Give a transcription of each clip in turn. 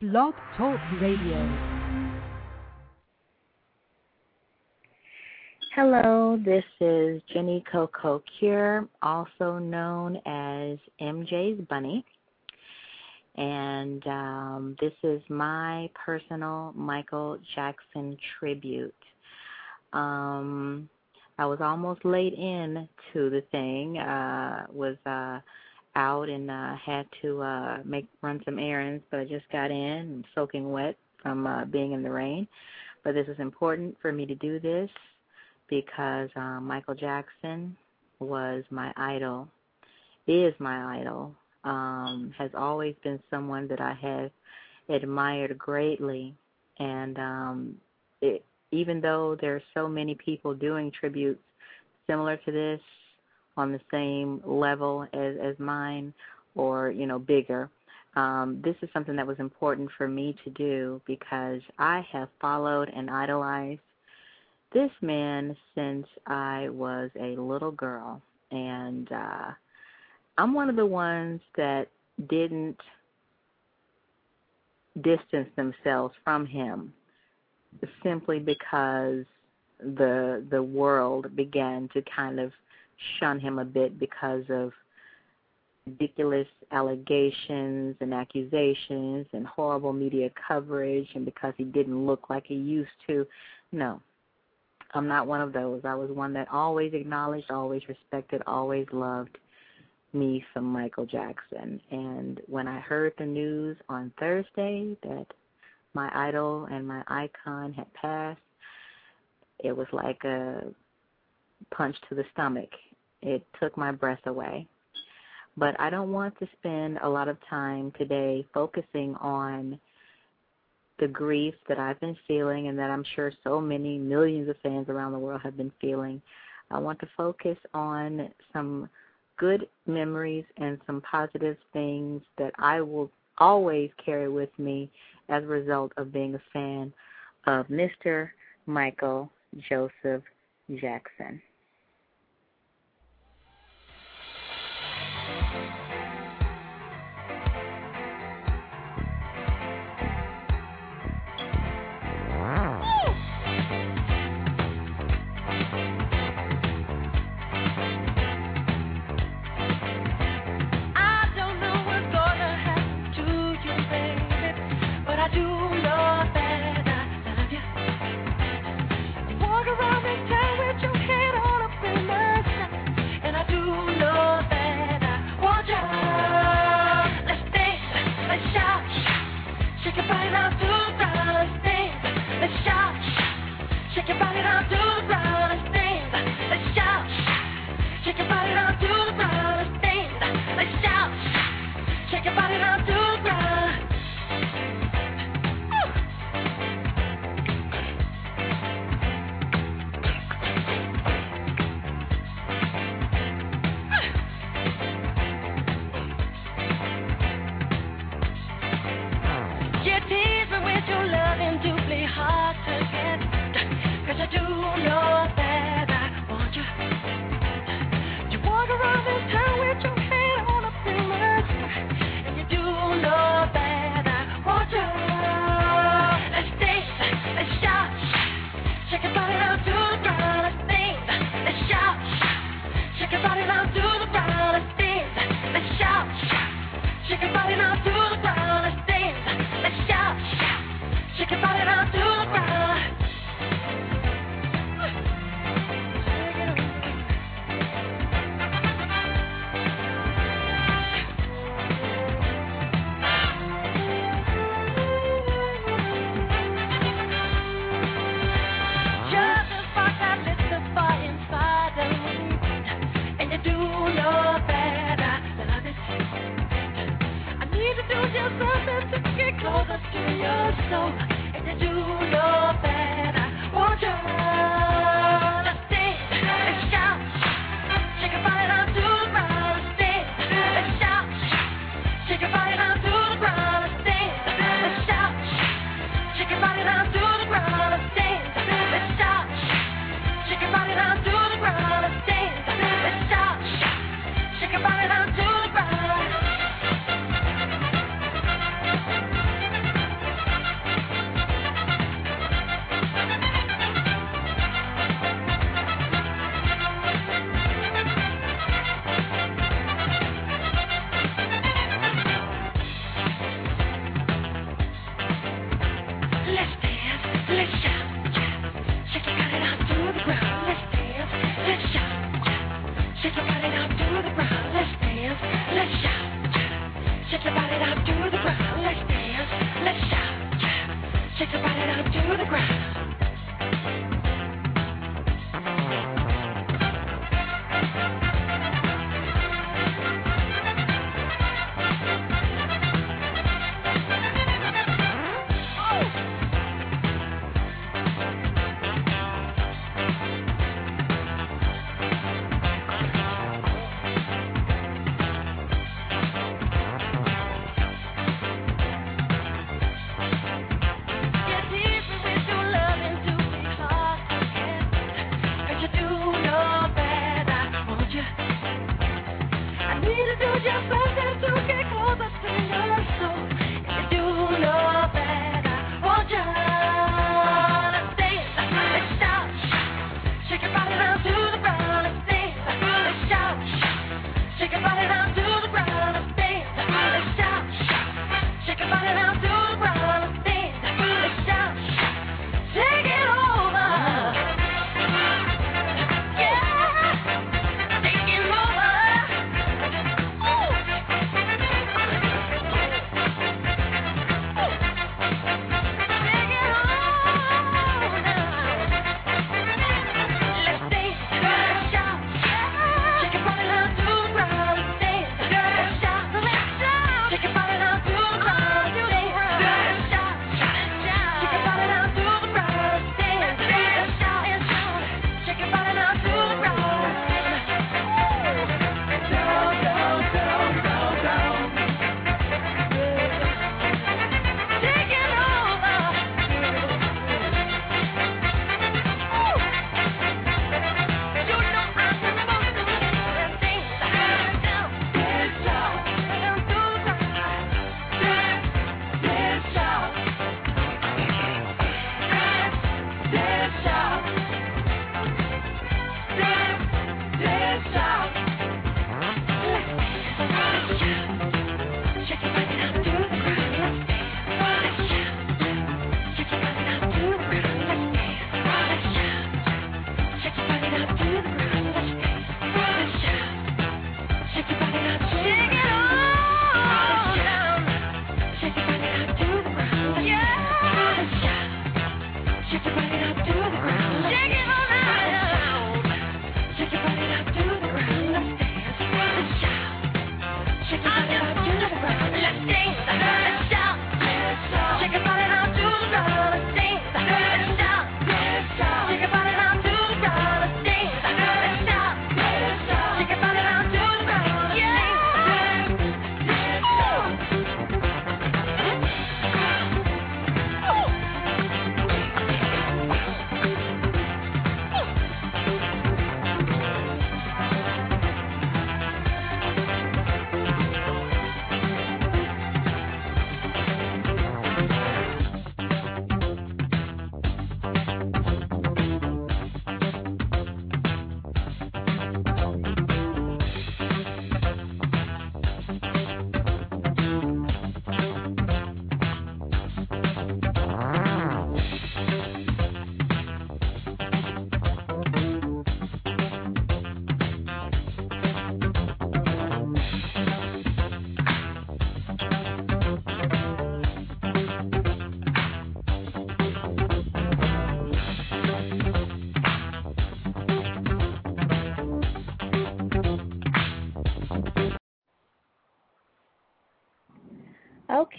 Blog Talk Radio. Hello, this is Jenny Coco Cure, also known as MJ's Bunny, and this is my personal Michael Jackson tribute. I was almost late in to the thing, was out and had to run some errands, but I just got in and soaking wet from being in the rain. But this is important for me to do this because Michael Jackson was my idol, is my idol, has always been someone that I have admired greatly. And even though there are so many people doing tributes similar to this, on the same level as mine or, bigger. This is something that was important for me to do because I have followed and idolized this man since I was a little girl. And I'm one of the ones that didn't distance themselves from him simply because the world began to kind of shun him a bit because of ridiculous allegations and accusations and horrible media coverage and because he didn't look like he used to. No, I'm not one of those. I was one that always acknowledged, always respected, always loved me some Michael Jackson. And when I heard the news on Thursday that my idol and my icon had passed, it was like a punch to the stomach. It took my breath away. But I don't want to spend a lot of time today focusing on the grief that I've been feeling and that I'm sure so many millions of fans around the world have been feeling. I want to focus on some good memories and some positive things that I will always carry with me as a result of being a fan of Mr. Michael Joseph Jackson.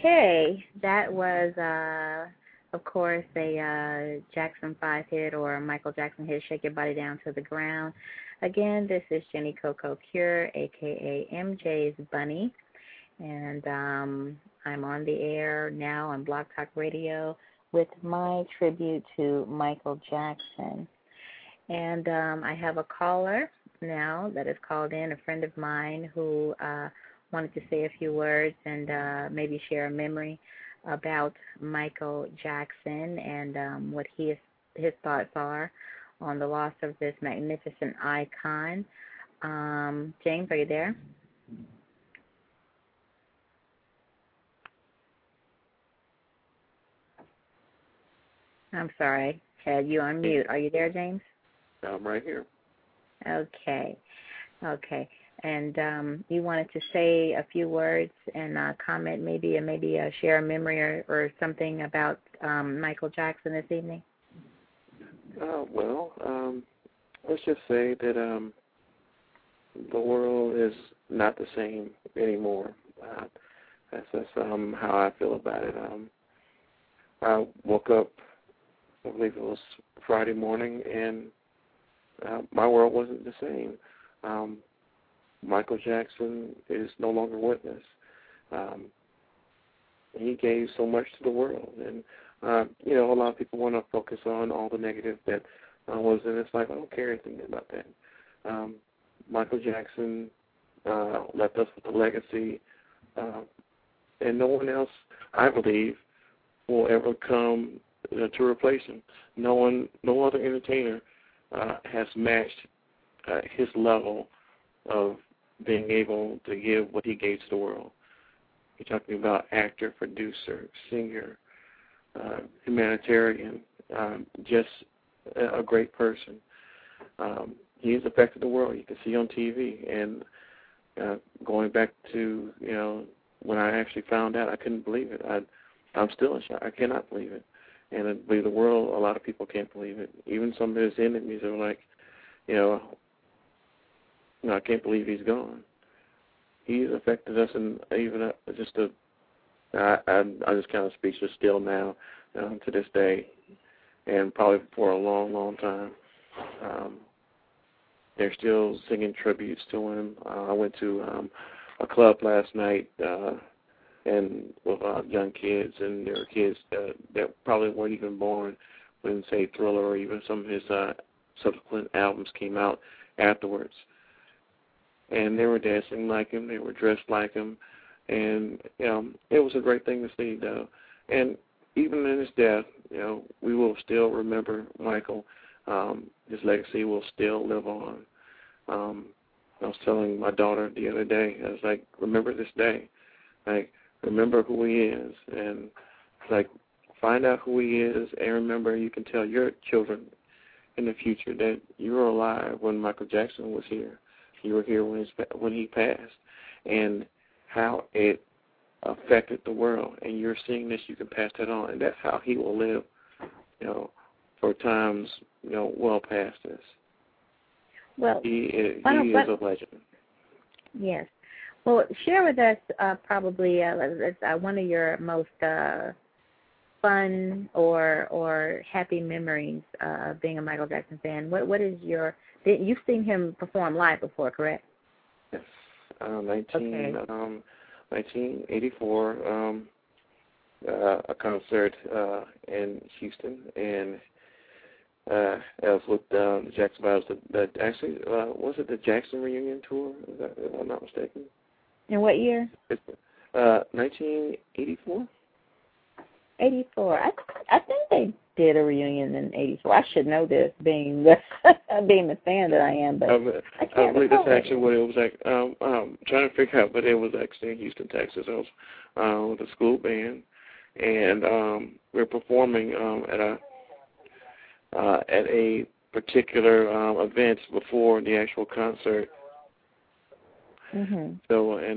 Okay, that was, of course, a Jackson 5 hit or a Michael Jackson hit, Shake Your Body Down to the Ground. Again, this is Jenny Coco Cure, a.k.a. MJ's Bunny, and I'm on the air now on Blog Talk Radio with my tribute to Michael Jackson. And I have a caller now that has called in, a friend of mine who wanted to say a few words and maybe share a memory about Michael Jackson and what his thoughts are on the loss of this magnificent icon. James, are you there? I'm sorry, had you on mute. Are you there, James? I'm right here. Okay. And you wanted to say a few words and comment, maybe share a memory or something about Michael Jackson this evening? Let's just say that the world is not the same anymore. That's how I feel about it. I woke up, I believe it was Friday morning, and my world wasn't the same. Michael Jackson is no longer with us. He gave so much to the world, and a lot of people want to focus on all the negative that was in his life. I don't care anything about that. Michael Jackson left us with a legacy, and no one else, I believe, will ever come to replace him. No other entertainer has matched his level of being able to give what he gave to the world. You're talking about actor, producer, singer, humanitarian, just a great person. He has affected the world. You can see on TV. And going back to, when I actually found out, I couldn't believe it. I'm still in shock. I cannot believe it. And I believe the world, a lot of people can't believe it. Even some of his enemies are like, I can't believe he's gone. He's affected us, and even I'm just kind of speechless still now, to this day, and probably for a long, long time. They're still singing tributes to him. I went to a club last night, and with young kids, and there were kids that probably weren't even born when, say, Thriller or even some of his subsequent albums came out afterwards. And they were dancing like him, they were dressed like him, and it was a great thing to see, though. And even in his death, we will still remember Michael. His legacy will still live on. I was telling my daughter the other day, I was like, remember this day. Like, remember who he is. And, like, find out who he is, and remember, you can tell your children in the future that you were alive when Michael Jackson was here. You were here when he passed, and how it affected the world. And you're seeing this, you can pass that on. And that's how he will live, for times, well past this. Well, he is a legend. Yes. Well, share with us probably one of your most fun or happy memories of being a Michael Jackson fan. What is your? You've seen him perform live before, correct? Yes. 1984, a concert in Houston, and I was with the Jackson Vibes. Actually, was it the Jackson Reunion Tour? If I'm not mistaken. In what year? 1984. 84. I think they did a reunion in 84. I should know this, being the fan that I am, but I can't I believe recall. that's actually what it was like. Trying to figure out, but it was actually in Houston, Texas. I was with a school band, and we were performing at a particular event before the actual concert. Mm-hmm. So, and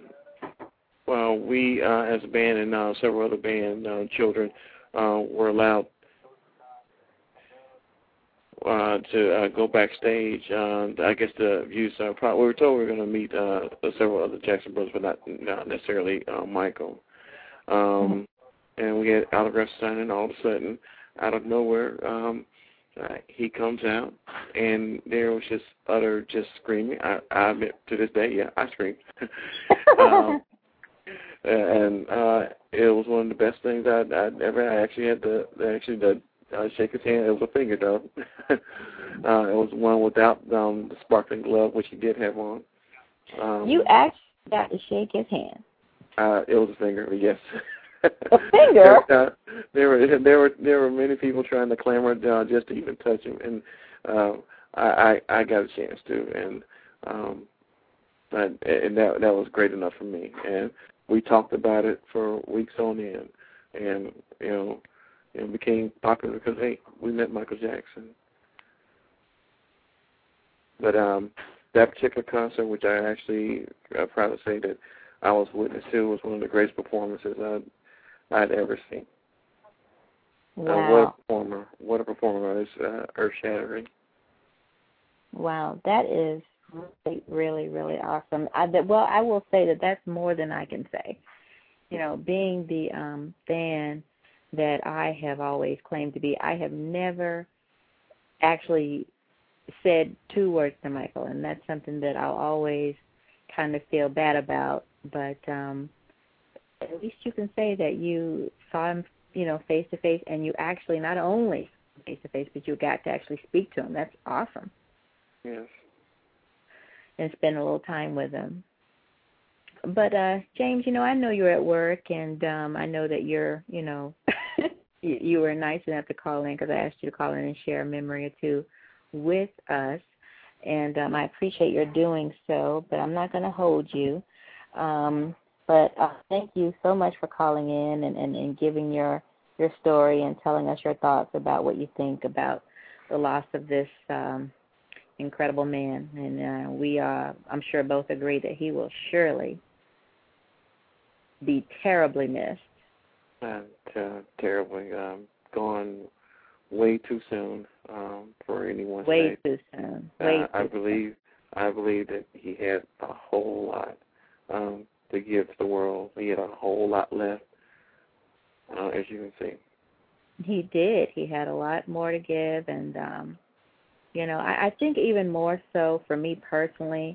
we as a band and several other band children were allowed to go backstage. I guess the views. We were told we were going to meet several other Jackson brothers, but not necessarily Michael. And we had autograph signing. All of a sudden, out of nowhere, he comes out, and there was just utter screaming. I admit to this day, yeah, I screamed. And it was one of the best things I'd ever. I actually had to shake his hand. It was a finger, though. It was one without the sparkling glove, which he did have on. You actually got to shake his hand. It was a finger, yes. A finger? There were many people trying to clamor just to even touch him, and I got a chance to, and that was great enough for me. And we talked about it for weeks on end, and it became popular because hey, we met Michael Jackson. But that particular concert, which I actually proud to say that I was witness to, was one of the greatest performances I'd ever seen. Wow. What a performer. It's earth-shattering. Wow, that is really, really, really awesome. I will say that that's more than I can say. Being the fan that I have always claimed to be, I have never actually said 2 words to Michael, and that's something that I'll always kind of feel bad about. But at least you can say that you saw him, face to face, and you actually not only face to face, but you got to actually speak to him. That's awesome. Yes. And spend a little time with him. But James, I know you're at work, and I know that you're, you were nice enough to call in because I asked you to call in and share a memory or two with us, and I appreciate your doing so. But I'm not going to hold you. But thank you so much for calling in and giving your story and telling us your thoughts about what you think about the loss of this incredible man. And we I'm sure both agree that he will surely be terribly missed. Terribly. Gone way too soon for anyone. Way too soon. I believe that he had a whole lot to give to the world. He had a whole lot left, as you can see. He did. He had a lot more to give, and I think even more so for me personally.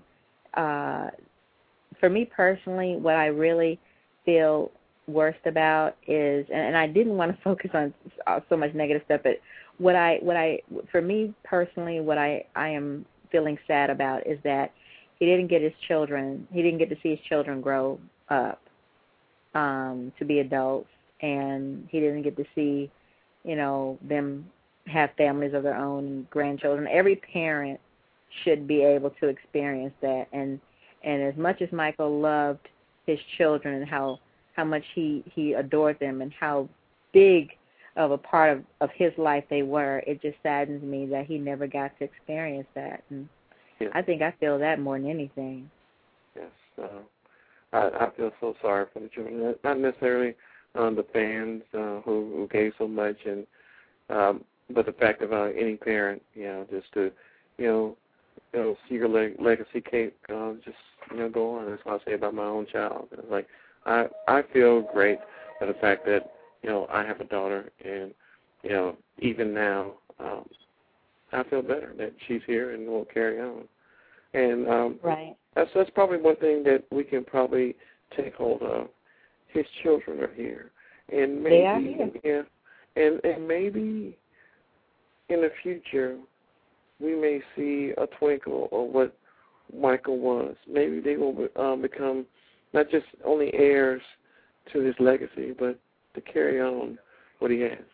What I really feel worst about is, and I didn't want to focus on so much negative stuff, but for me personally, what I am feeling sad about is that he didn't get to see his children grow up to be adults, and he didn't get to see, them have families of their own, grandchildren. Every parent should be able to experience that, and as much as Michael loved his children and how much he adored them and how big of a part of his life they were, it just saddens me that he never got to experience that. And yes. I think I feel that more than anything. Yes. I feel so sorry for the children. Not necessarily the fans who gave so much, and but the fact of any parent, just to, see your legacy cake just, go on. That's what I say about my own child. It's like, I feel great for the fact that, I have a daughter, and, even now, I feel better that she's here and will carry on. And right. That's probably one thing that we can probably take hold of. His children are here. And maybe, they are here. Yeah, and maybe in the future we may see a twinkle of what Michael was. Maybe they will become not just only heirs to his legacy, but to carry on what he has.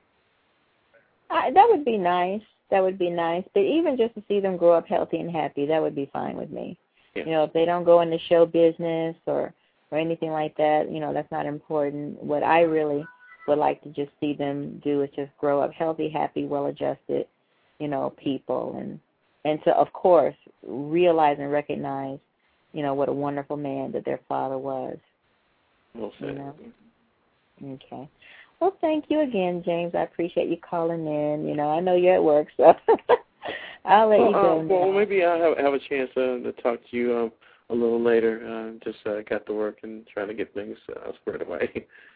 That would be nice. That would be nice. But even just to see them grow up healthy and happy, that would be fine with me. Yeah. If they don't go into show business or anything like that, that's not important. What I really would like to just see them do is just grow up healthy, happy, well-adjusted, people. And to, of course, realize and recognize, what a wonderful man that their father was. Well said. Okay. Well, thank you again, James. I appreciate you calling in. I know you're at work, so I'll let you go now. Well, maybe I'll have a chance to talk to you a little later. Just got to work and trying to get things squared away.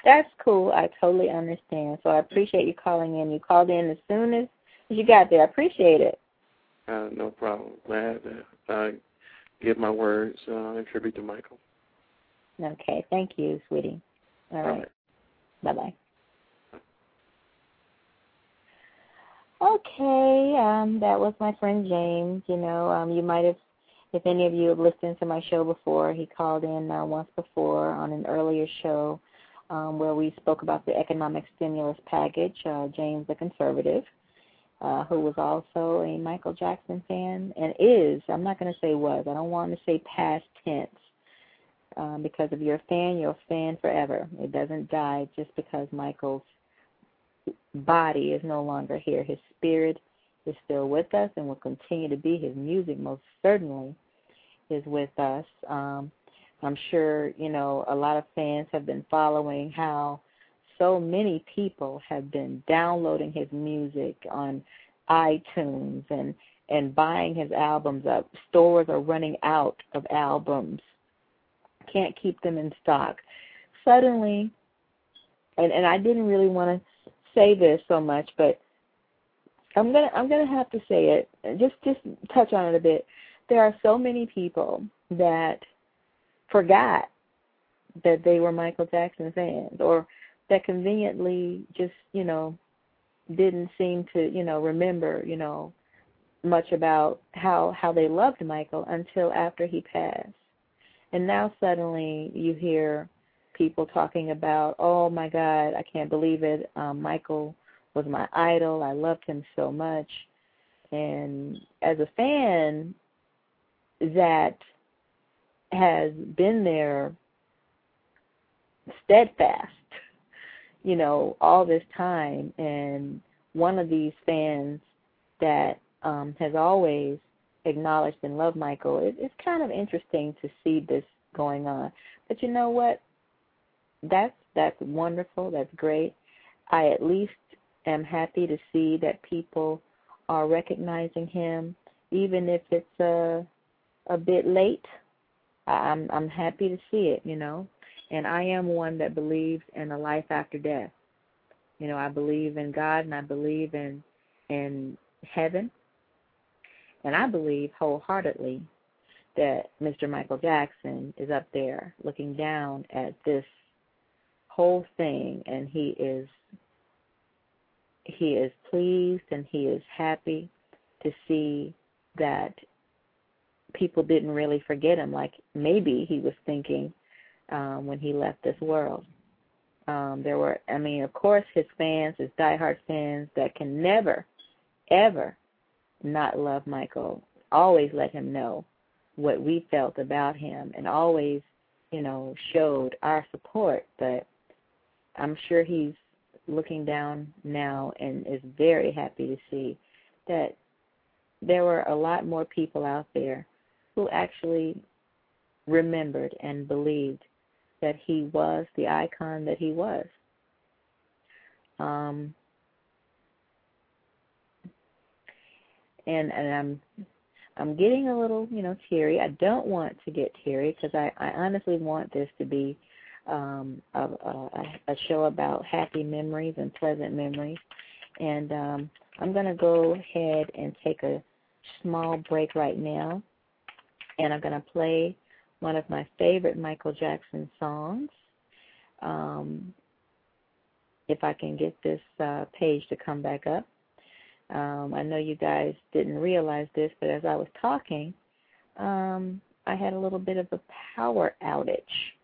That's cool. I totally understand. So I appreciate you calling in. You called in as soon as you got there. I appreciate it. No problem. Glad to give my words in tribute to Michael. Okay. Thank you, sweetie. All right. Bye-bye. Okay. That was my friend James. You know, you might have, if any of you have listened to my show before, he called in once before on an earlier show where we spoke about the economic stimulus package. James, the conservative, who was also a Michael Jackson fan and is, I'm not going to say was, I don't want to say past tense, because if you're a fan forever. It doesn't die just because Michael's body is no longer here. His spirit is still with us and will continue to be. His music most certainly is with us. I'm sure, you know, a lot of fans have been following how so many people have been downloading his music on iTunes and buying his albums up. Stores are running out of albums. Can't keep them in stock. Suddenly, and I didn't really want to say this so much, but I'm gonna have to say it. Just touch on it a bit. There are so many people that forgot that they were Michael Jackson fans, or that conveniently just, you know, didn't seem to, you know, remember, you know, much about how they loved Michael until after he passed. And now suddenly you hear people talking about, oh my God, I can't believe it. Michael was my idol. I loved him so much. And as a fan that has been there steadfast, you know, all this time, and one of these fans that has always acknowledged and loved Michael, it's kind of interesting to see this going on. But you know what? That's wonderful. That's great. I at least am happy to see that people are recognizing him, even if it's a bit late. I'm happy to see it, you know. And I am one that believes in a life after death. You know, I believe in God, and I believe in heaven. And I believe wholeheartedly that Mr. Michael Jackson is up there looking down at this whole thing, and he is pleased and he is happy to see that people didn't really forget him, like maybe he was thinking when he left this world. There were, I mean, of course, his fans, his diehard fans that can never, ever not love Michael, always let him know what we felt about him and always, you know, showed our support. But I'm sure he's looking down now and is very happy to see that there were a lot more people out there who actually remembered and believed that he was the icon that he was. And I'm getting a little, you know, teary. I don't want to get teary because I honestly want this to be a show about happy memories and pleasant memories. And I'm going to go ahead and take a small break right now, and I'm going to play one of my favorite Michael Jackson songs. If I can get this page to come back up. I know you guys didn't realize this, but as I was talking, I had a little bit of a power outage.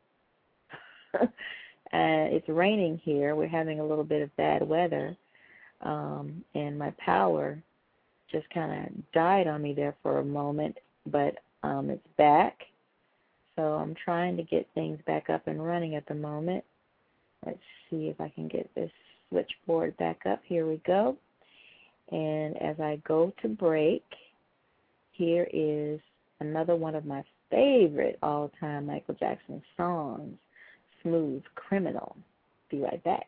It's raining here. We're having a little bit of bad weather, and my power just kind of died on me there for a moment, but it's back. So I'm trying to get things back up and running at the moment. Let's see if I can get this switchboard back up. Here we go. And as I go to break, here is another one of my favorite all-time Michael Jackson songs, Smooth Criminal. Be right back.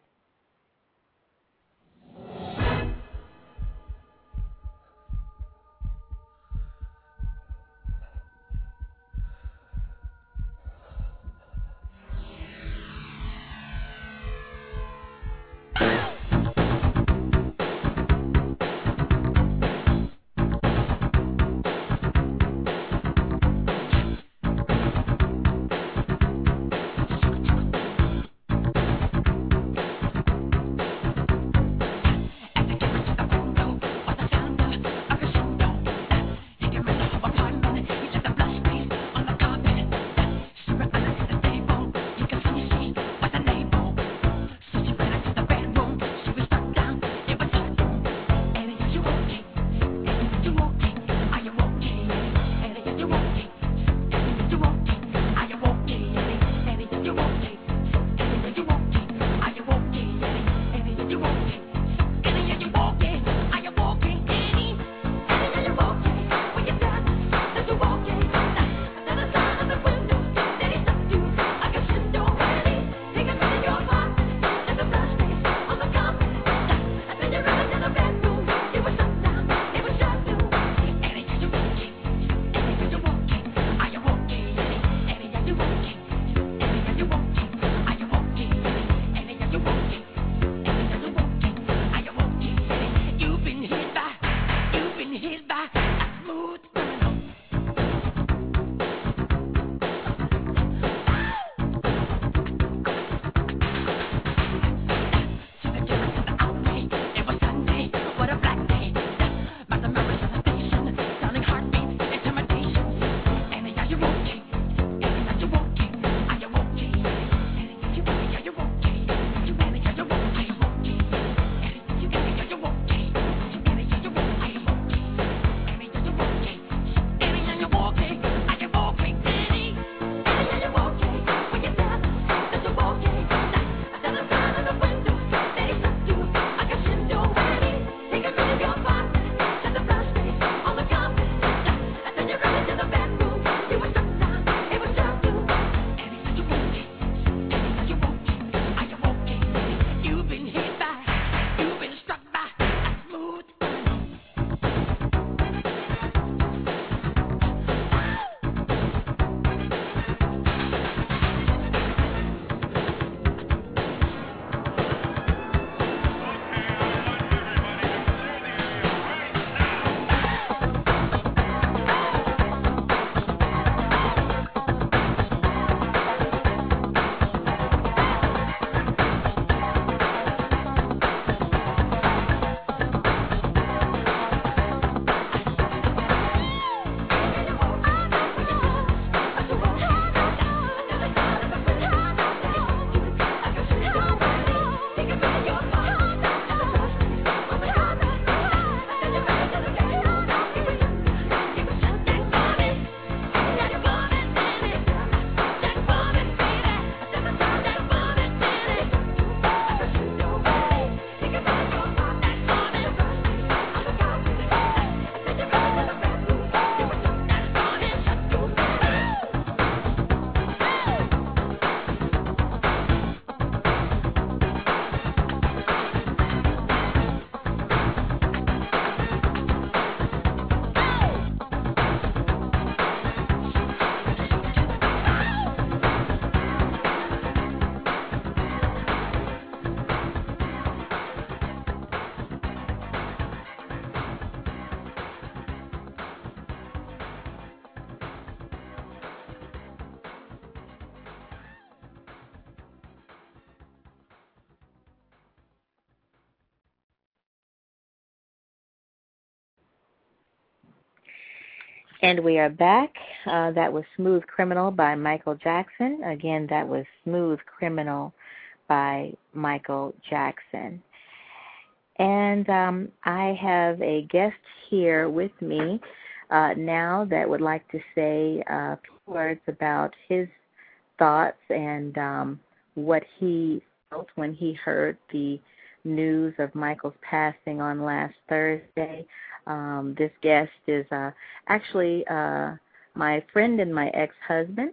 And we are back. That was Smooth Criminal by Michael Jackson. Again, that was Smooth Criminal by Michael Jackson. And I have a guest here with me now that would like to say a few words about his thoughts and what he felt when he heard the news of Michael's passing on last Thursday. This guest is actually my friend and my ex-husband.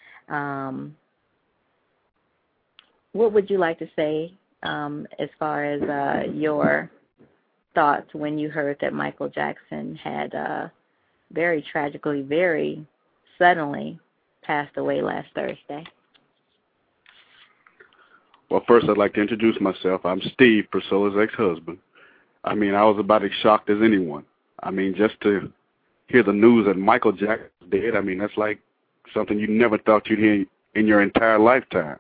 What would you like to say as far as your thoughts when you heard that Michael Jackson had very tragically, very suddenly passed away last Thursday? Well, first I'd like to introduce myself. I'm Steve, Priscilla's ex-husband. I mean, I was about as shocked as anyone. I mean, just to hear the news that Michael Jackson was dead, I mean, that's like something you never thought you'd hear in your entire lifetime.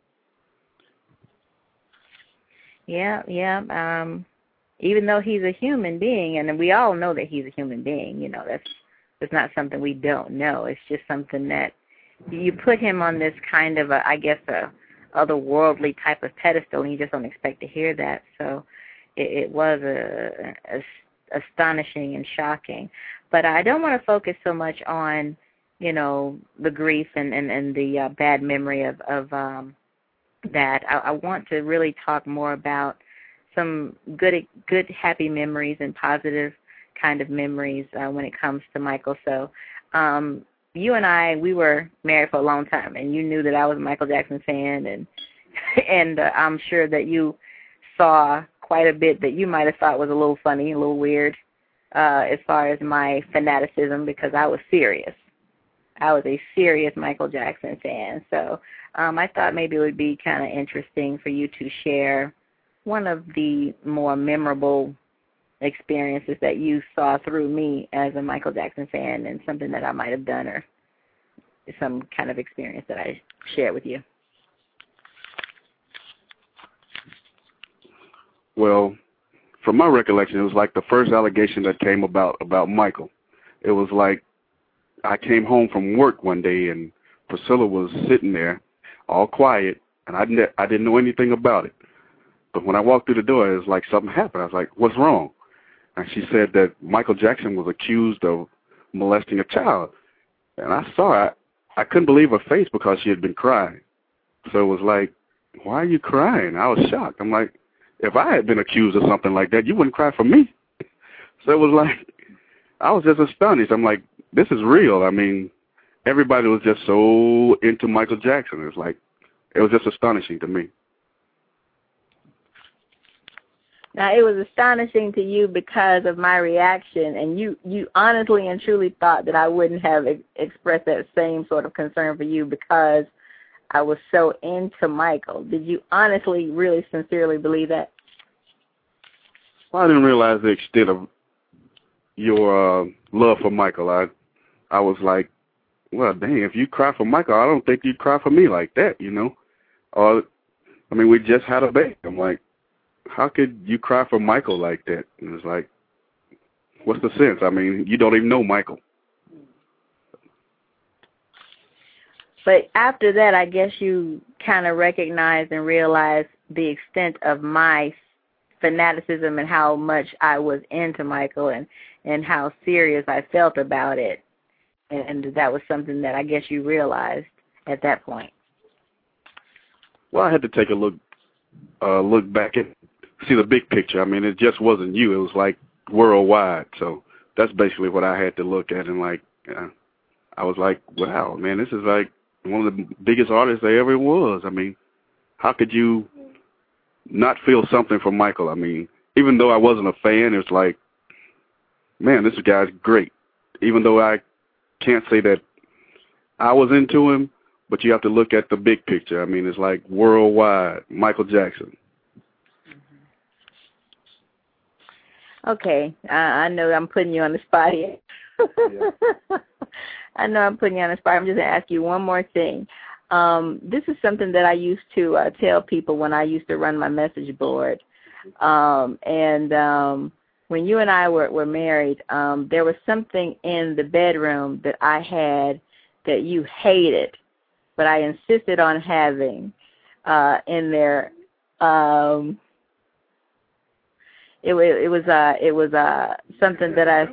Yeah. Even though he's a human being, and we all know that he's a human being, you know, that's not something we don't know. It's just something that you put him on this kind of a otherworldly type of pedestal, and you just don't expect to hear that. So it was astonishing and shocking. But I don't want to focus so much on, you know, the grief and the bad memory of that. I want to really talk more about some good, happy memories and positive kind of memories when it comes to Michael. So you and I, we were married for a long time, and you knew that I was a Michael Jackson fan, and I'm sure that you saw quite a bit that you might have thought was a little funny, a little weird, as far as my fanaticism, because I was serious. I was a serious Michael Jackson fan. So I thought maybe it would be kind of interesting for you to share one of the more memorable experiences that you saw through me as a Michael Jackson fan, and something that I might have done, or some kind of experience that I shared with you. Well, from my recollection, it was like the first allegation that came about Michael. It was like I came home from work one day, and Priscilla was sitting there all quiet, and I didn't know anything about it. But when I walked through the door, it was like something happened. I was like, what's wrong? And she said that Michael Jackson was accused of molesting a child. And I saw it. I couldn't believe her face because she had been crying. So it was like, why are you crying? I was shocked. I'm like, if I had been accused of something like that, you wouldn't cry for me. So it was like, I was just astonished. I'm like, this is real. I mean, everybody was just so into Michael Jackson. It's like, it was just astonishing to me. Now, it was astonishing to you because of my reaction, and you honestly and truly thought that I wouldn't have expressed that same sort of concern for you because I was so into Michael. Did you honestly, really, sincerely believe that? Well, I didn't realize the extent of your love for Michael. I was like, well, dang, if you cry for Michael, I don't think you'd cry for me like that, you know? Or, I mean, we just had a baby. I'm like, how could you cry for Michael like that? And it's like, what's the sense? I mean, you don't even know Michael. But after that, I guess you kind of recognized and realized the extent of my fanaticism and how much I was into Michael and how serious I felt about it. And that was something that I guess you realized at that point. Well, I had to take a look back and see the big picture. I mean, it just wasn't you. It was like worldwide. So that's basically what I had to look at. And like, I was like, wow, man, this is like one of the biggest artists there ever was. I mean, how could you not feel something for Michael? I mean, even though I wasn't a fan, it's like, man, this guy's great. Even though I can't say that I was into him, but you have to look at the big picture. I mean, it's like worldwide, Michael Jackson. Okay, I know I'm putting you on the spot here. Yeah. I know I'm putting you on the spot. I'm just going to ask you one more thing. This is something that I used to tell people when I used to run my message board. when you and I were married, there was something in the bedroom that I had that you hated, but I insisted on having in there. It was something that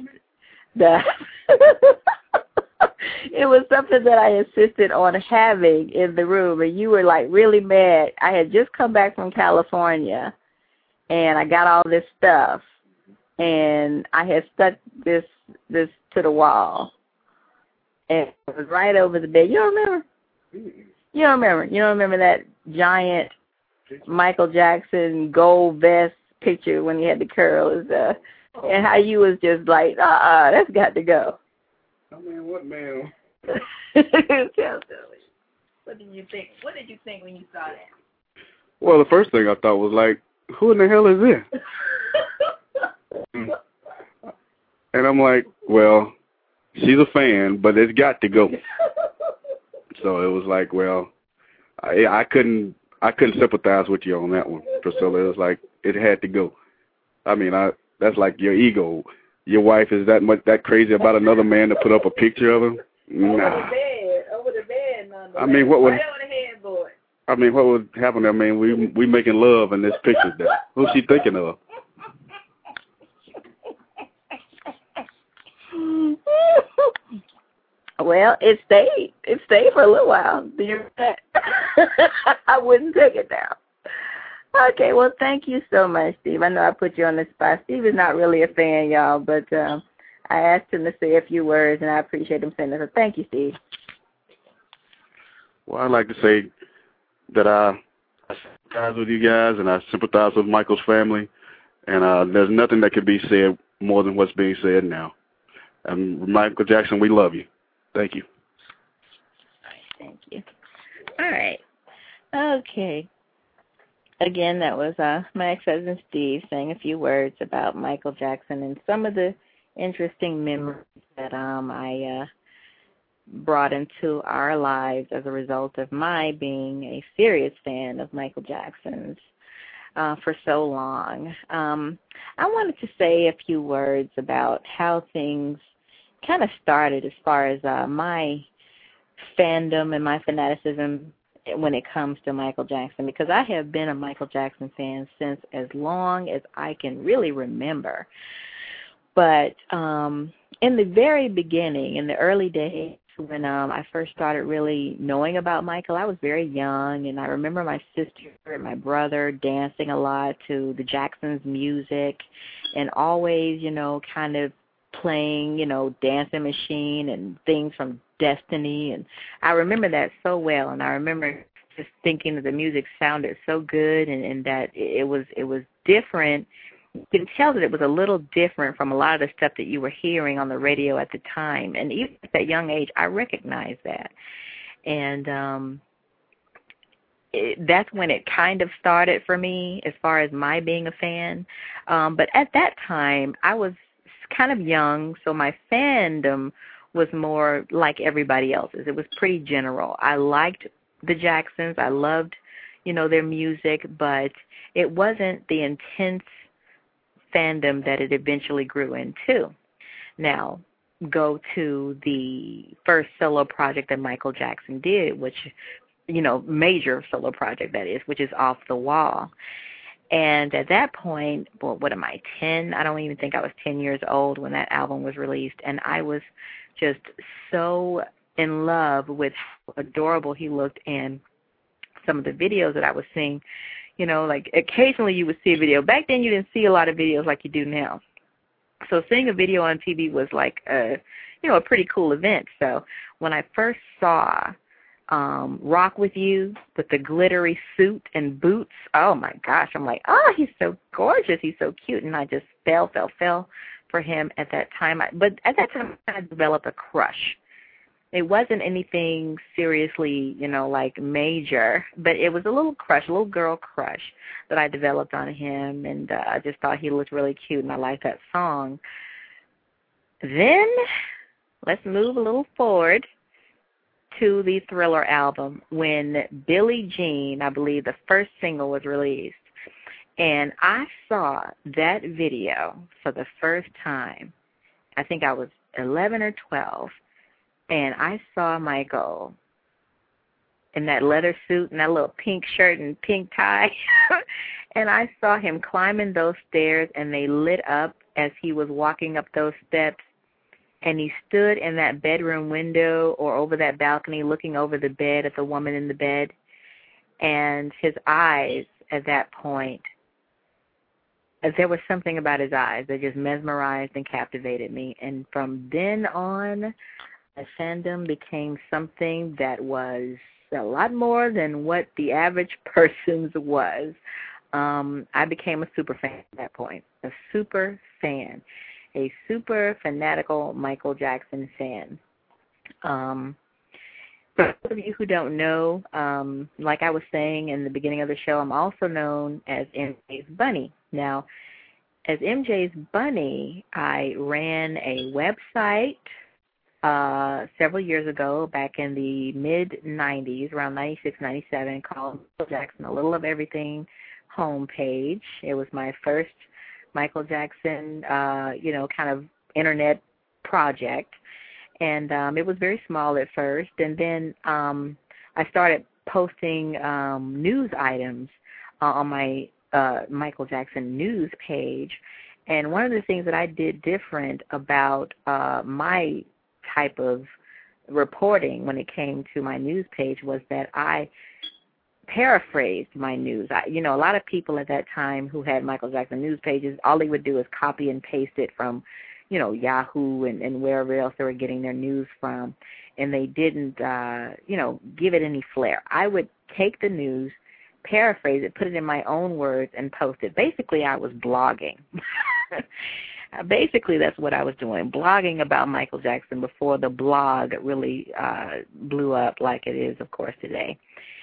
it was something that I insisted on having in the room, and you were like really mad. I had just come back from California, and I got all this stuff, and I had stuck this to the wall, and it was right over the bed. You don't remember? You don't remember? You don't remember that giant Michael Jackson gold vest picture when he had the curls, and how you was just like, that's got to go. I mean, what, man? What did you think? What did you think when you saw that? Well, the first thing I thought was like, who in the hell is this? And I'm like, well, she's a fan, but it's got to go. So it was like, well, I couldn't sympathize with you on that one, Priscilla. It was like it had to go. I mean, that's like your ego. Your wife is that crazy about another man to put up a picture of him? Nah. Over the bed, I mean, what would? Right over the headboard. I mean, what would happen there? I mean, we making love in this picture. There. Who's she thinking of? Well, it stayed. It stayed for a little while. I wouldn't take it down. Okay, well, thank you so much, Steve. I know I put you on the spot. Steve is not really a fan, y'all, but I asked him to say a few words, and I appreciate him saying that. So thank you, Steve. Well, I'd like to say that I sympathize with you guys, and I sympathize with Michael's family, and there's nothing that could be said more than what's being said now. And Michael Jackson, we love you. Thank you. All right, thank you. All right. Okay. Again, that was my ex-husband Steve saying a few words about Michael Jackson and some of the interesting memories that I brought into our lives as a result of my being a serious fan of Michael Jackson's for so long. I wanted to say a few words about how things kind of started as far as my fandom and my fanaticism when it comes to Michael Jackson, because I have been a Michael Jackson fan since as long as I can really remember. But in the very beginning, in the early days, when I first started really knowing about Michael, I was very young, and I remember my sister and my brother dancing a lot to the Jacksons' music and always, kind of playing, Dancing Machine and things from Destiny, and I remember that so well, and I remember just thinking that the music sounded so good and that it was different. You can tell that it was a little different from a lot of the stuff that you were hearing on the radio at the time, and even at that young age, I recognized that. And that's when it kind of started for me as far as my being a fan. But at that time, I was kind of young, so my fandom was more like everybody else's. It was pretty general. I liked the Jacksons. I loved, their music, but it wasn't the intense fandom that it eventually grew into. Now, go to the first solo project that Michael Jackson did, which, major solo project that is, which is Off the Wall. And at that point, what am I, 10? I don't even think I was 10 years old when that album was released. And I was just so in love with how adorable he looked in some of the videos that I was seeing. Like occasionally you would see a video. Back then you didn't see a lot of videos like you do now. So seeing a video on TV was like a pretty cool event. So when I first saw Rock With You with the glittery suit and boots, oh my gosh, I'm like, he's so gorgeous, he's so cute, and I just fell for him at that time. But at that time I developed a crush. It wasn't anything seriously, like major, but it was a little crush, a little girl crush that I developed on him, and I just thought he looked really cute, and I liked that song. Then let's move a little forward to the Thriller album when Billie Jean, I believe the first single, was released. And I saw that video for the first time. I think I was 11 or 12, and I saw Michael in that leather suit and that little pink shirt and pink tie. And I saw him climbing those stairs, and they lit up as he was walking up those steps. And he stood in that bedroom window or over that balcony looking over the bed at the woman in the bed. And his eyes at that point, there was something about his eyes that just mesmerized and captivated me. And from then on, the fandom became something that was a lot more than what the average person's was. I became a super fan at that point, a super fan, a super fanatical Michael Jackson fan. For those of you who don't know, like I was saying in the beginning of the show, I'm also known as MJ's Bunny. Now, as MJ's Bunny, I ran a website several years ago, back in the mid-'90s, around 96, 97, called Michael Jackson A Little of Everything homepage. It was my first Michael Jackson, kind of internet project. And it was very small at first. And then I started posting news items on my Michael Jackson news page. And one of the things that I did different about my type of reporting when it came to my news page was that I paraphrased my news. A lot of people at that time who had Michael Jackson news pages, all they would do is copy and paste it from, Yahoo and wherever else they were getting their news from, and they didn't, give it any flair. I would take the news, paraphrase it, put it in my own words, and post it. Basically, I was blogging. Basically, that's what I was doing, blogging about Michael Jackson before the blog really blew up like it is, of course, today.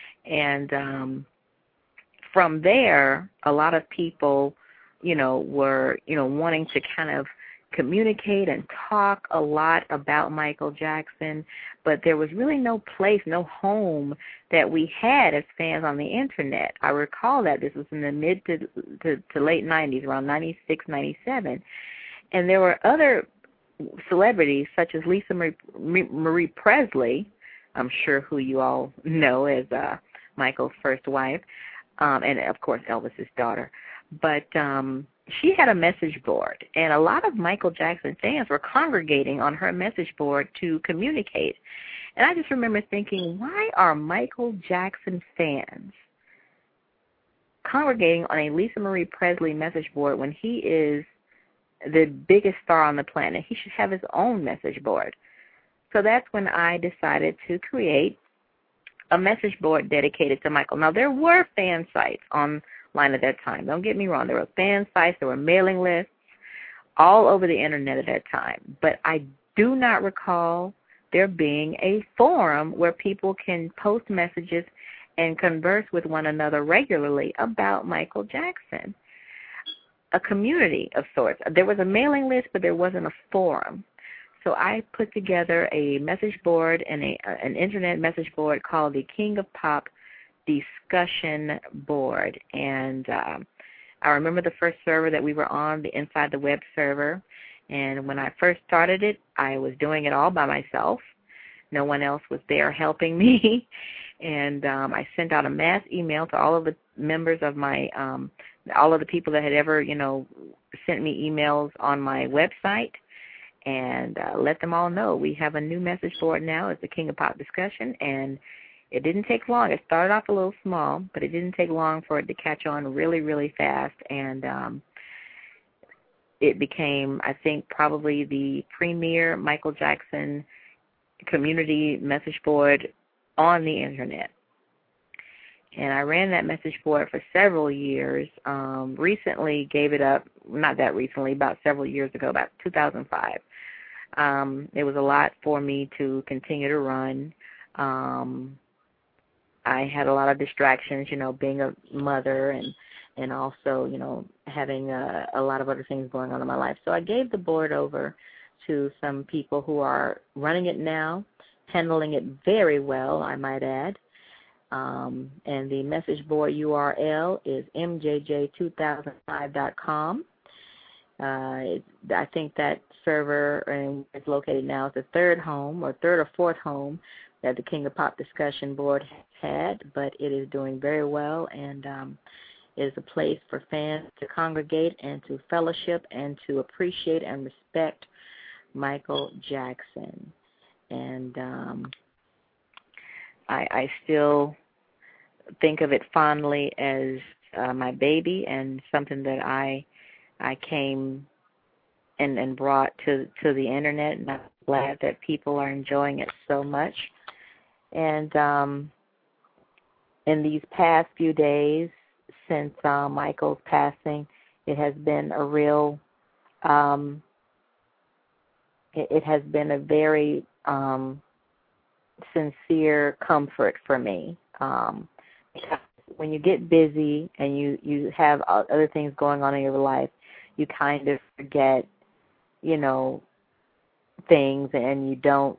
And from there, a lot of people, were, wanting to kind of communicate and talk a lot about Michael Jackson, but there was really no place, no home that we had as fans on the Internet. I recall that this was in the mid to late 90s, around 96, 97. And there were other celebrities such as Lisa Marie Presley, I'm sure who you all know as Michael's first wife, and, of course, Elvis's daughter. But she had a message board, and a lot of Michael Jackson fans were congregating on her message board to communicate. And I just remember thinking, why are Michael Jackson fans congregating on a Lisa Marie Presley message board when he is the biggest star on the planet? He should have his own message board. So that's when I decided to create a message board dedicated to Michael. Now, there were fan sites online at that time. Don't get me wrong. There were fan sites. There were mailing lists all over the Internet at that time. But I do not recall there being a forum where people can post messages and converse with one another regularly about Michael Jackson. A community of sorts. There was a mailing list, but there wasn't a forum. So I put together a message board and an Internet message board called the King of Pop Discussion Board. And I remember the first server that we were on, the Inside the Web server. And when I first started it, I was doing it all by myself. No one else was there helping me. And I sent out a mass email to all of the members of my, all of the people that had ever, sent me emails on my website, and let them all know we have a new message board now. It's the King of Pop Discussion, and it didn't take long. It started off a little small, but it didn't take long for it to catch on really, really fast, and it became, I think, probably the premier Michael Jackson community message board on the Internet. And I ran that message board for several years. Recently gave it up, not that recently, about several years ago, about 2005. It was a lot for me to continue to run. I had a lot of distractions, being a mother and also, having a lot of other things going on in my life. So I gave the board over to some people who are running it now, handling it very well, I might add. And the message board URL is mjj2005.com. I think that server and is located now is the third or fourth home that the King of Pop discussion board had, but it is doing very well and is a place for fans to congregate and to fellowship and to appreciate and respect Michael Jackson. And I still think of it fondly as my baby and something that I came and brought to the internet, and I'm glad that people are enjoying it so much. And in these past few days since Michael's passing, it has been a real, it has been a very sincere comfort for me. Because when you get busy and you have other things going on in your life, you kind of forget, things, and you don't,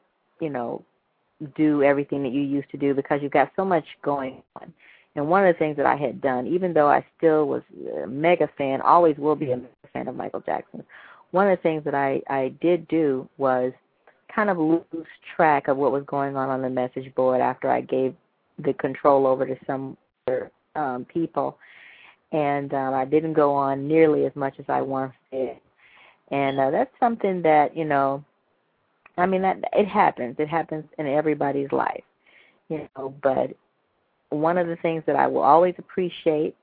do everything that you used to do because you've got so much going on. And one of the things that I had done, even though I still was a mega fan, always will be a mega fan of Michael Jackson, one of the things that I did do was kind of lose track of what was going on the message board after I gave the control over to some other people. And I didn't go on nearly as much as I once did. And that's something that, that it happens. It happens in everybody's life, but one of the things that I will always appreciate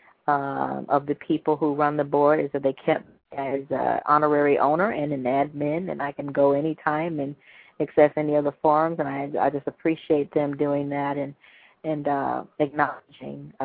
of the people who run the board is that they kept as honorary owner and an admin, and I can go anytime and access any other forums, and I just appreciate them doing that and acknowledging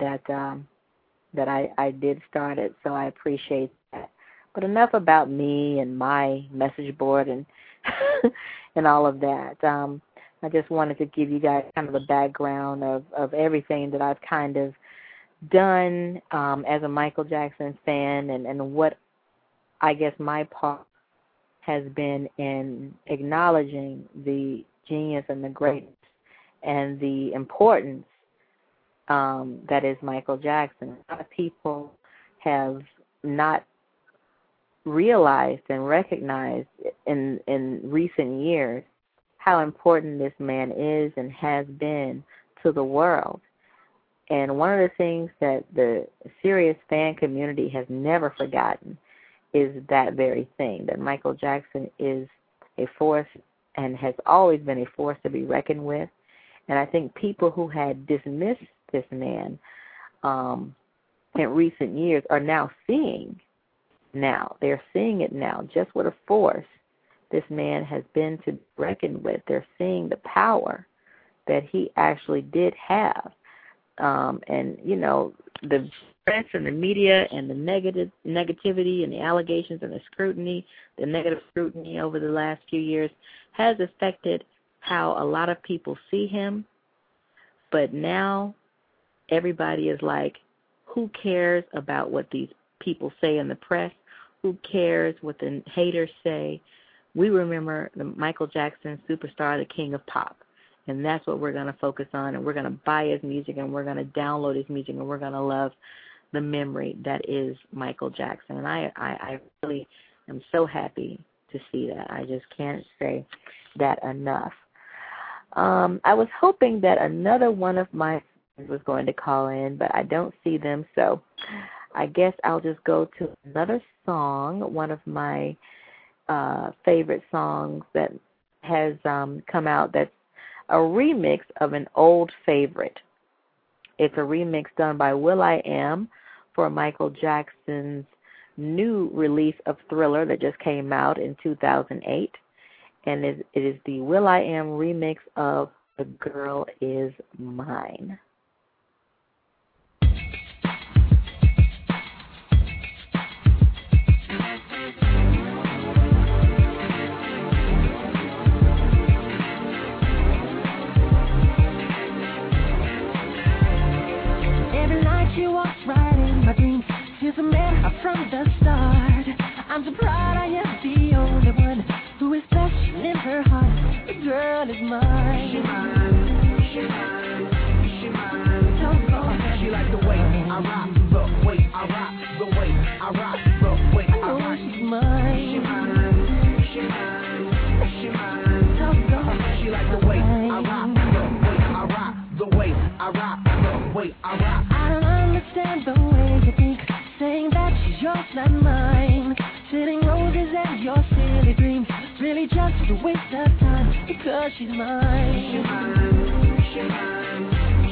that I did start it, so I appreciate that. But enough about me and my message board and and all of that. I just wanted to give you guys kind of a background of everything that I've kind of done as a Michael Jackson fan and what I guess my part has been in acknowledging the genius and the greatness and the importance that is Michael Jackson. A lot of people have not realized and recognized in recent years how important this man is and has been to the world. And one of the things that the serious fan community has never forgotten is that very thing, that Michael Jackson is a force and has always been a force to be reckoned with. And I think people who had dismissed this man in recent years are now seeing they're seeing it now, just what a force this man has been to be reckoned with. They're seeing the power that he actually did have. And, the press and the media and the negativity and the allegations and the negative scrutiny over the last few years has affected how a lot of people see him. But now everybody is like, who cares about what these people say in the press? Who cares what the haters say? We remember the Michael Jackson superstar, the King of Pop. And that's what we're going to focus on. And we're going to buy his music, and we're going to download his music, and we're going to love the memory that is Michael Jackson. And I really am so happy to see that. I just can't say that enough. I was hoping that another one of my friends was going to call in, but I don't see them. So I guess I'll just go to another song, one of my favorite songs that has come out that's a remix of an old favorite. It's a remix done by will.i.am for Michael Jackson's new release of Thriller that just came out in 2008. And it is the will.i.am remix of The Girl Is Mine. She walks right in my dreams. She's a man from the start. I'm so proud I am the only one who is special in her heart. The girl is mine. She's mine. She's mine. She's I rock the way I rock. She's mine. She mine. She like the way I rock the way I rock the way I rock. I don't understand the way you think, saying that she's yours, not mine. Sitting roses and your silly dreams, really just a waste of time, because she's mine. She mine.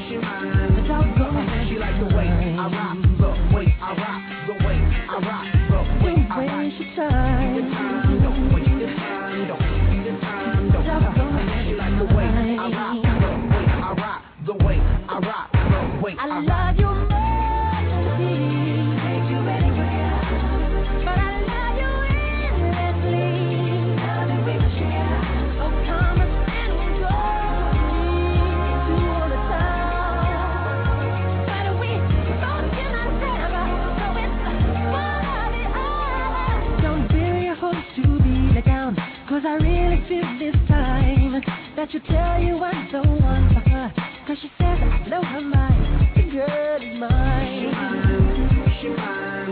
She like the way I rock, the way I rock, the way I rock, the way I rock. Don't waste your time. Don't waste your time. Don't waste your time. She like the way I rock, the way I rock, the way I rock, the way I rock. I love you more than me, make you anywhere, but I love you endlessly. Love you we will share. Oh, come and spend your to all the time. But we both cannot forever, so it's one or the other. Don't bury your hopes to be let down, 'cause I really feel this time that you tell you I'm the one for her, 'cause she says I blow her mind. The girl is mine. She mine.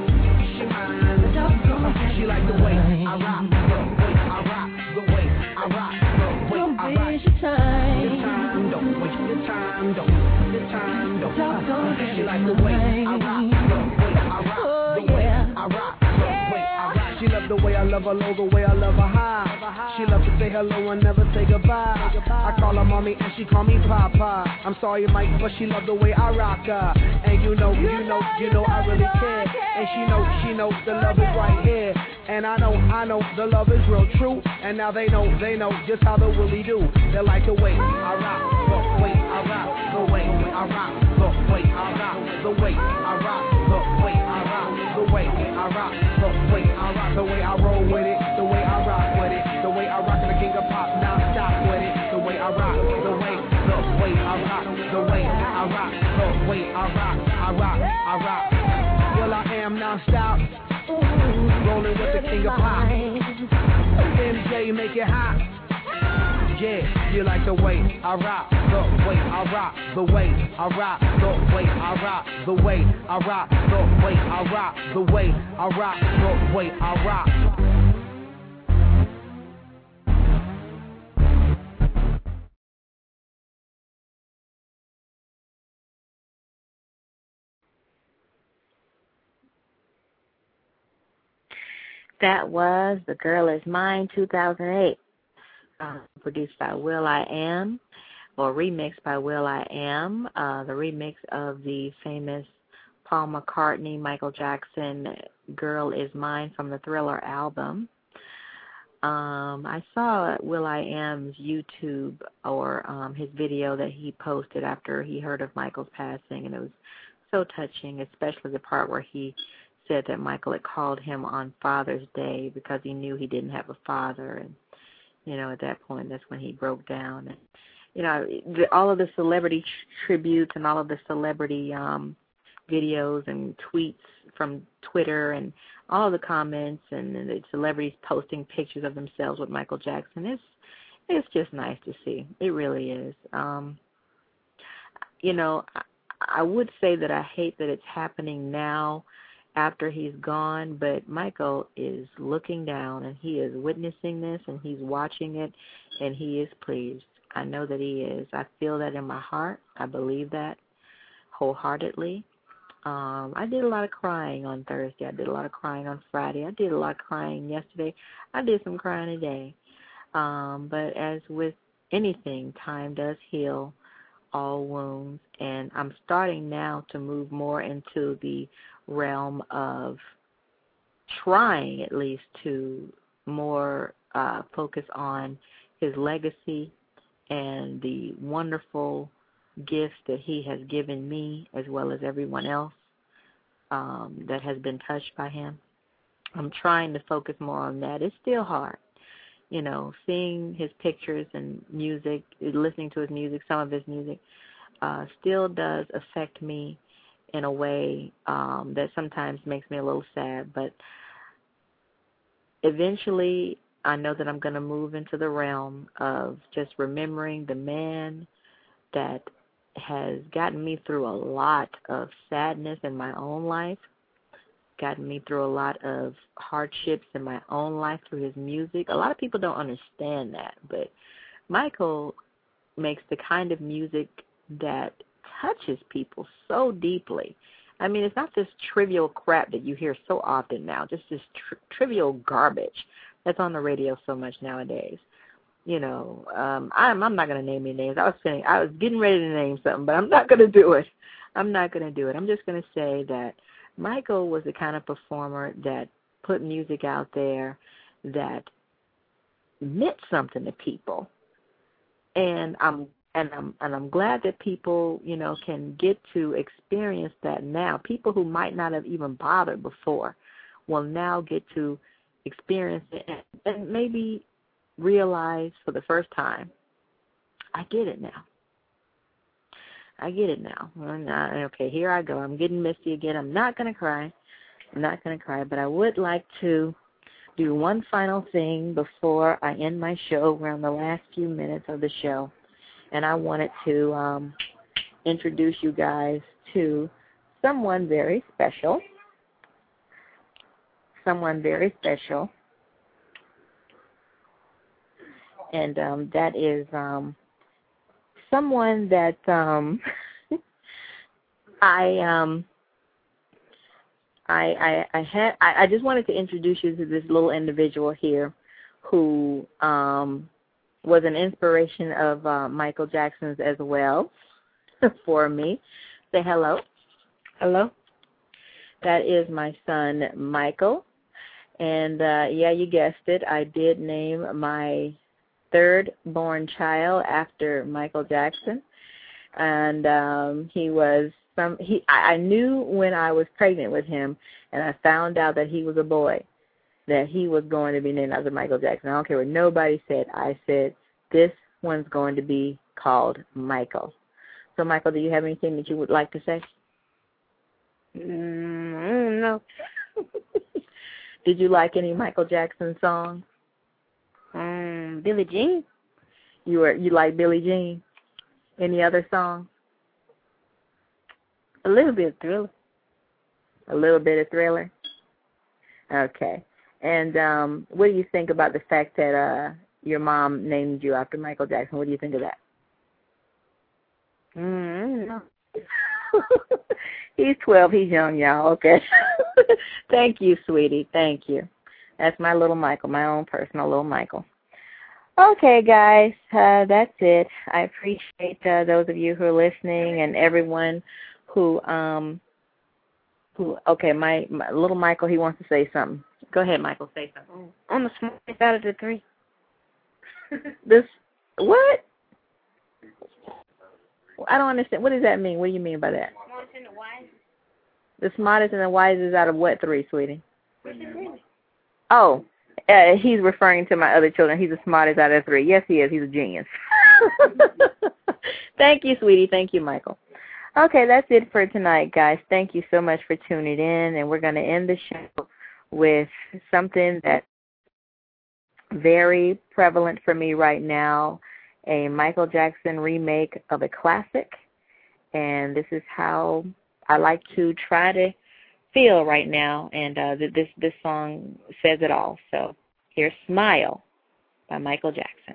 She like the way I rock, the way I rock, the way I rock, the way I rock. Don't waste your time. Don't waste your time. Don't waste your time. Don't. She like the way I rock, the way I rock, the way I rock, the way I rock. She love the way I love her low, the way I love her high. She loves to say hello and never say goodbye. I call her mommy and she call me papa. I'm sorry, Mike, but she love the way I rock her. And you know, I really care. And she knows the love is right here. And I know the love is real true. And now they know just how the Willie do. They like the way I rock, the way I rock, the way I rock, the way I rock, the way I rock, the way I rock, the way I rock, the way I rock, the way I roll with it, the way I rock with it, the way I rock, the king of pop, now stop with it, the way I rock, the way I rock, the way I rock, the way I rock. Well, I am non-stop, rolling with the king of pop. MJ, make it hot. Yeah, you like the way I rock, the way I rock, the way I rock, the way I rock, the way I rock, the way I rock, the way I rock, the way I rock. That was The Girl Is Mine, 2008, produced by will.i.am, or remixed by will.i.am, the remix of the famous Paul McCartney, Michael Jackson, Girl Is Mine from the Thriller album. I saw will.i.am's YouTube, or his video that he posted after he heard of Michael's passing, and it was so touching, especially the part where he said that Michael had called him on Father's Day because he knew he didn't have a father. And, at that point, that's when he broke down. And, all of the celebrity tributes and all of the celebrity videos and tweets from Twitter and all the comments and the celebrities posting pictures of themselves with Michael Jackson, it's just nice to see. It really is. I would say that I hate that it's happening now after he's gone, but Michael is looking down and he is witnessing this and he's watching it and he is pleased. I know that he is. I feel that in my heart. I believe that wholeheartedly. I did a lot of crying on Thursday. I did a lot of crying on Friday. I did a lot of crying yesterday. I did some crying today. But as with anything, time does heal all wounds, and I'm starting now to move more into the realm of trying at least to more focus on his legacy and the wonderful gifts that he has given me as well as everyone else that has been touched by him. I'm trying to focus more on that. It's still hard. Seeing his pictures and music, listening to his music, some of his music, still does affect me in a way that sometimes makes me a little sad. But eventually, I know that I'm going to move into the realm of just remembering the man that has gotten me through a lot of sadness in my own life, gotten me through a lot of hardships in my own life through his music. A lot of people don't understand that, but Michael makes the kind of music that touches people so deeply. I mean, it's not this trivial crap that you hear so often now, just this trivial garbage that's on the radio so much nowadays. You know, I'm not going to name any names. I was getting ready to name something, but I'm not going to do it. I'm just going to say that Michael was the kind of performer that put music out there that meant something to people. And I'm glad that people, you know, can get to experience that now. People who might not have even bothered before will now get to experience it and maybe realize for the first time, I get it now. Okay, here I go. I'm getting misty again. I'm not going to cry, but I would like to do one final thing before I end my show. We're on the last few minutes of the show, and I wanted to introduce you guys to someone very special. And that is someone that I just wanted to introduce you to this little individual here who was an inspiration of Michael Jackson's as well for me. Say hello. Hello. That is my son, Michael. And, yeah, you guessed it. I did name my third born child after Michael Jackson. And I knew when I was pregnant with him and I found out that he was a boy, that he was going to be named after Michael Jackson. I don't care what nobody said. I said, this one's going to be called Michael. So, Michael, do you have anything that you would like to say? No. Did you like any Michael Jackson songs? Billie Jean. You like Billie Jean? Any other songs? A little bit of Thriller. A little bit of Thriller? Okay. And what do you think about the fact that your mom named you after Michael Jackson? What do you think of that? No. He's 12. He's young, y'all. Okay. Thank you, sweetie. Thank you. That's my little Michael, my own personal little Michael. Okay, guys, that's it. I appreciate those of you who are listening and everyone who okay, my little Michael, he wants to say something. Go ahead, Michael, say something. On the smartest out of the three. What? I don't understand. What does that mean? What do you mean by that? Smartest and the wisest. The smartest and the wisest out of what three, sweetie? Oh, he's referring to my other children. He's the smartest out of the three. Yes, he is. He's a genius. Thank you, sweetie. Thank you, Michael. Okay, that's it for tonight, guys. Thank you so much for tuning in, and we're going to end the show with something that's very prevalent for me right now, a Michael Jackson remake of a classic, and this is how I like to try to feel right now, and this song says it all. So here's Smile by Michael Jackson.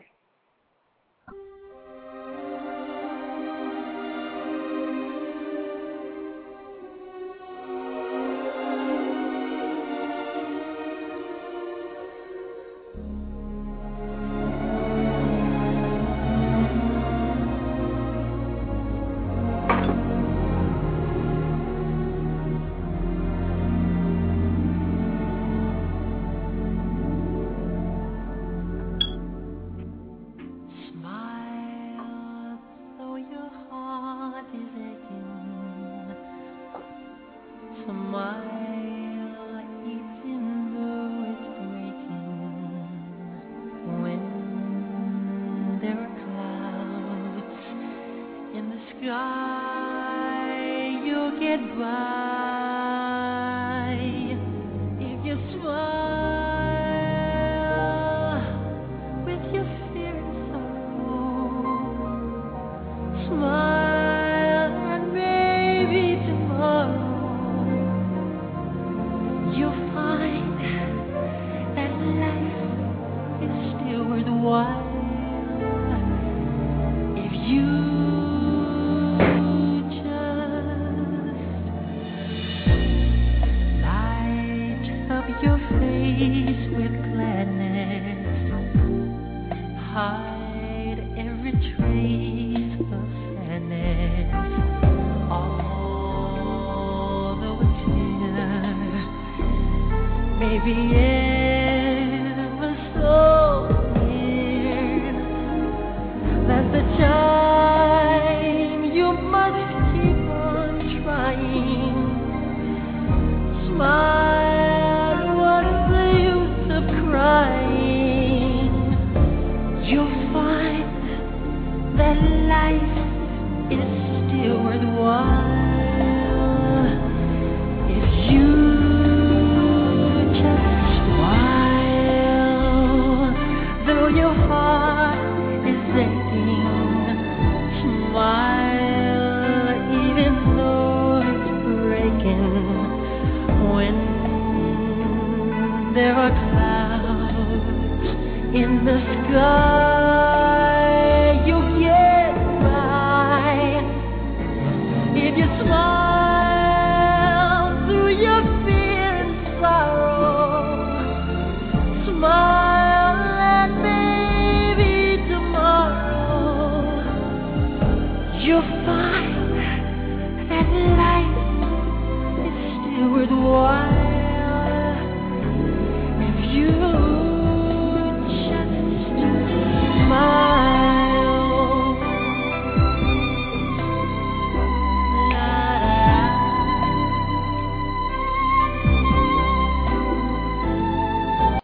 maybe ever so near. That's the time you must keep on trying. Smile, what's the use of crying? You'll find that life is still worthwhile if you just smile. Though your heart is aching, smile even though it's breaking. When there are clouds in the sky, you'll get by if you smile through your fear and sorrow. Smile and maybe tomorrow you'll find that life is still worthwhile.